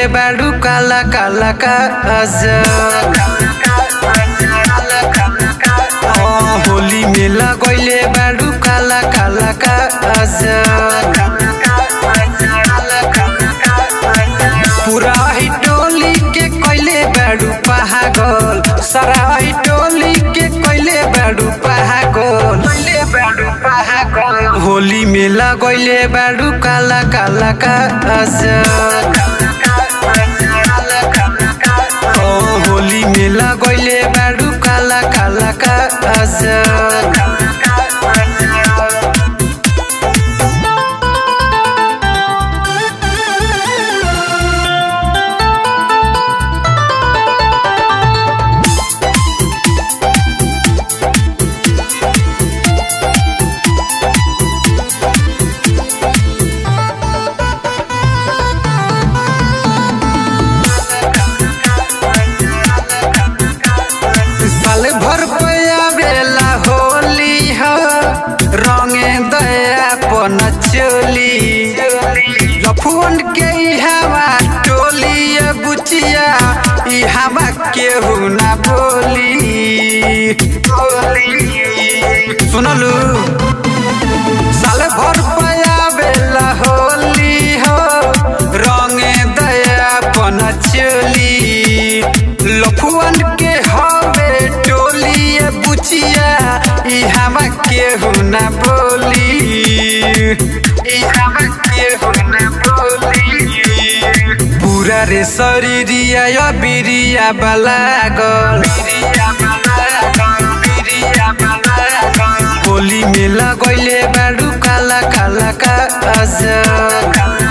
बाडू काला काला काजल। होली में लगैले बाडू काला काला काजल। पूरा ही टोली के कैले बाडू पागल, सारा ही टोली के कैले बाडू पागल। होली में लगैले बाडू काला काला काजल। होली में लगैले बाडू काला काला काजल। साल भर आवेला होली हो, रंगे दया पन चोली। लफुन के हवा टोली बुचिया, हवा केहू ना बोली। सुनलू साल भर आवेला होली हो, रंगे दया पन चोली। लफुन के हवे टोली बुचिया, हवा केहू ना बोली। पूरा रे शरीरिया बिरिया बलागल। होली में लगैले बाडू काला काला काजल।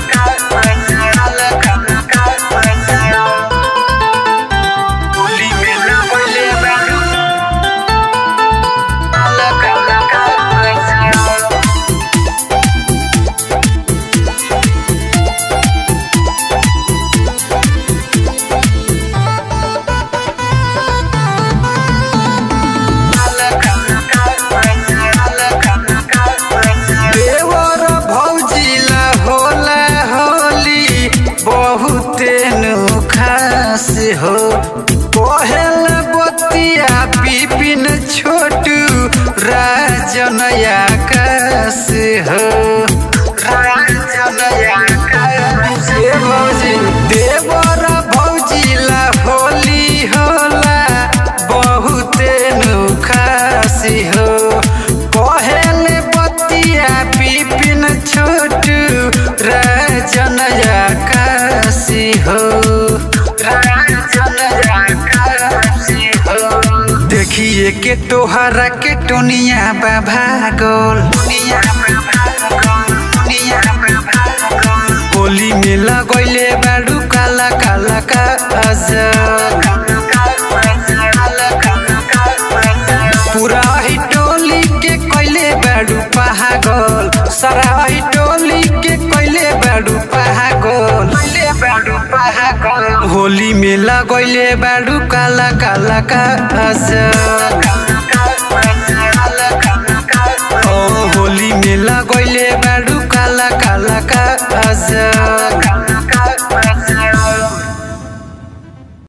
हो कोहेल बतिया बिपिन छोटू राजन आकाश हो। देवर भौजिला होली होला बहुते खास हो। कोहेल बतिया बिपिन छोटू राजन आकाश हो। देखिए के तोहरा के टोनिया भागल। होली में लगैले बाडू काला काला काजल। पूरा ही टोली के कैले बाडू पागल, सारा ही टोली के कैले बाडू पागल। होली में लगैले बाडू काला काला काजल। होली में लगैले बाडू काला काला काजल।